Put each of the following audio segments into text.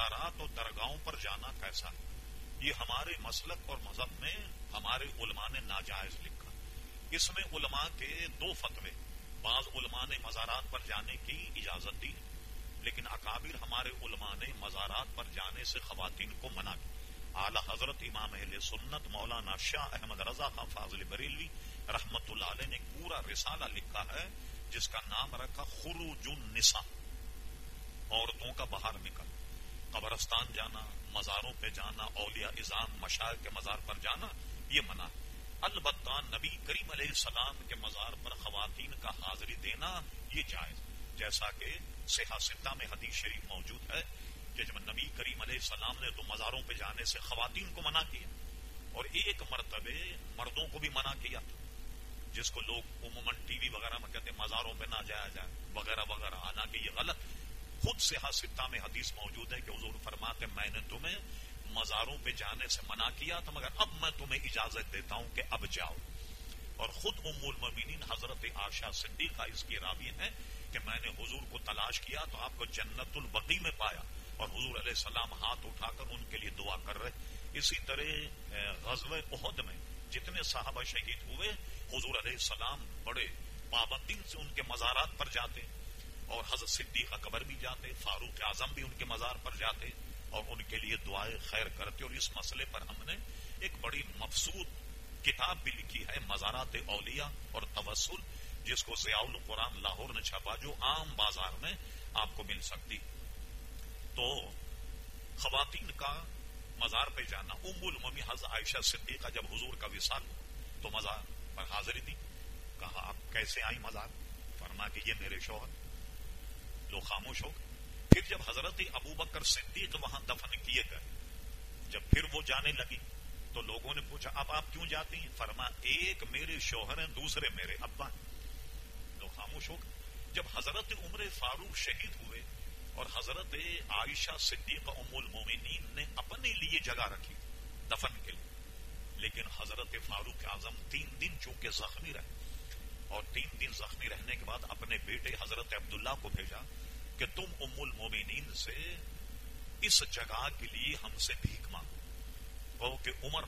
مزارات اور درگاہوں پر جانا کیسا ہے؟ یہ ہمارے مسلک اور مذہب میں ہمارے علماء نے ناجائز لکھا. اس میں علماء کے دو فتوے. بعض علماء نے مزارات پر جانے کی اجازت دی، لیکن اکابر ہمارے علماء نے مزارات پر جانے سے خواتین کو منع کی. اعلی حضرت امام اہل سنت مولانا شاہ احمد رضا خان فاضل بریلوی رحمت اللہ علیہ نے ایک پورا رسالہ لکھا ہے جس کا نام رکھا خروج النساء، عورتوں کا باہر نکل. قبرستان جانا، مزاروں پہ جانا، اولیاء اعظام مشائخ کے مزار پر جانا یہ منع. البتہ نبی کریم علیہ السلام کے مزار پر خواتین کا حاضری دینا یہ جائز، جیسا کہ صحیح ستہ میں حدیث شریف موجود ہے کہ جب نبی کریم علیہ السلام نے تو مزاروں پہ جانے سے خواتین کو منع کیا اور ایک مرتبہ مردوں کو بھی منع کیا تھا، جس کو لوگ عموماً ٹی وی وغیرہ میں کہتے ہیں مزاروں پہ نہ جایا جائے وغیرہ وغیرہ، حالانکہ یہ غلط. خود صحیح ستہ میں حدیث موجود ہے کہ حضور فرماتے میں نے تمہیں مزاروں پہ جانے سے منع کیا تھا مگر اب میں تمہیں اجازت دیتا ہوں کہ اب جاؤ. اور خود ام المؤمنین حضرت عائشہ صدیقہ اس کی راوی ہے کہ میں نے حضور کو تلاش کیا تو آپ کو جنت البقیع میں پایا اور حضور علیہ السلام ہاتھ اٹھا کر ان کے لیے دعا کر رہے. اسی طرح غزوہ احد میں جتنے صحابہ شہید ہوئے حضور علیہ السلام بڑے پابندی سے ان کے مزارات پر جاتے اور حضرت صدیقہ قبر بھی جاتے، فاروق اعظم بھی ان کے مزار پر جاتے اور ان کے لیے دعائیں خیر کرتے. اور اس مسئلے پر ہم نے ایک بڑی مبسوط کتاب بھی لکھی ہے مزارات اولیاء اور توسل، جس کو ضیاء القرآن لاہور نے چھپا، جو عام بازار میں آپ کو مل سکتی. تو خواتین کا مزار پہ جانا، ام المومنین حضرت عائشہ صدیقہ جب حضور کا وصال ہوا تو مزار پر حاضری دی. کہا آپ کیسے آئی مزار؟ فرما کہ یہ میرے شوہر. لوگ خاموش ہو گئے. پھر جب حضرت ابوبکر صدیق وہاں دفن کیے گئے، جب پھر وہ جانے لگی تو لوگوں نے پوچھا اب آپ کیوں جاتی ہیں؟ فرما ایک میرے شوہر ہیں، دوسرے میرے ابا ہیں. لوگ خاموش ہو گئے. جب حضرت عمر فاروق شہید ہوئے اور حضرت عائشہ صدیقہ ام المومنین نے اپنے لیے جگہ رکھی دفن کے لیے، لیکن حضرت فاروق اعظم 3 دن چونکہ زخمی رہے اور 3 دن زخمی رہنے کے بعد اپنے بیٹے حضرت عبداللہ کو بھیجا کہ تم ام المومنین سے اس جگہ کے لیے ہم سے بھیک مانگو. کہو کہ عمر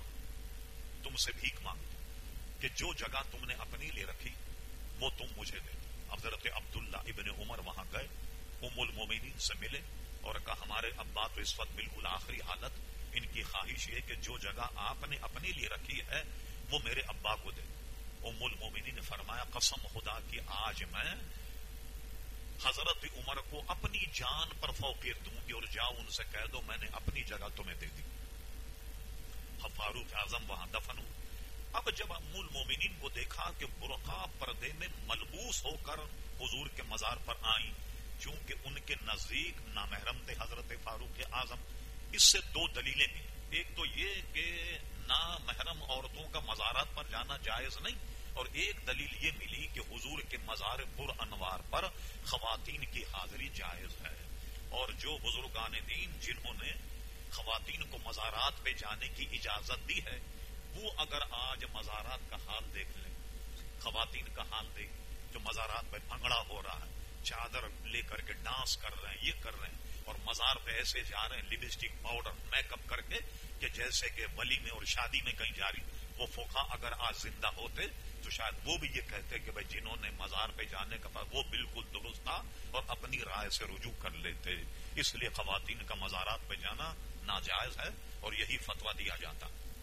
تم سے بھیک مانگو کہ جو جگہ تم نے اپنے لیے رکھی وہ تم مجھے دے. حضرت عبداللہ ابن عمر وہاں گئے، ام المومنین سے ملے اور کہا ہمارے ابا تو اس وقت بالکل آخری حالت، ان کی خواہش یہ کہ جو جگہ آپ نے اپنے لیے رکھی ہے وہ میرے ابا کو دے. ام المومنین نے فرمایا قسم خدا کی آج میں حضرت عمر کو اپنی جان پر فوقیت دوں گی اور جاؤ ان سے کہہ دو میں نے اپنی جگہ تمہیں دے دی. فاروق اعظم وہاں دفن ہو. اب جب ام المومنین کو دیکھا کہ برقع پردے میں ملبوس ہو کر حضور کے مزار پر آئیں، چونکہ ان کے نزدیک نامحرم تھے حضرت فاروق اعظم، اس سے 2 دلیلیں بھی. ایک تو یہ کہ نامحرم عورتوں کا مزارات پر جانا جائز نہیں، اور ایک دلیل یہ ملی کہ حضور کے مزار پر انوار پر خواتین کی حاضری جائز ہے. اور جو بزرگان دین جنہوں نے خواتین کو مزارات پہ جانے کی اجازت دی ہے وہ اگر آج مزارات کا حال دیکھ لیں، خواتین کا حال دیکھ جو مزارات پہ بھنگڑا ہو رہا ہے، چادر لے کر کے ڈانس کر رہے ہیں، یہ کر رہے ہیں اور مزار پہ ایسے جا رہے ہیں لپسٹک پاؤڈر میک اپ کر کے کہ جیسے کہ ولی میں اور شادی میں کہیں جاری. وہ فقہا اگر آج زندہ ہوتے تو شاید وہ بھی یہ کہتے کہ بھائی جنہوں نے مزار پہ جانے کا وہ بالکل درست تھا اور اپنی رائے سے رجوع کر لیتے. اس لیے خواتین کا مزارات پہ جانا ناجائز ہے اور یہی فتویٰ دیا جاتا.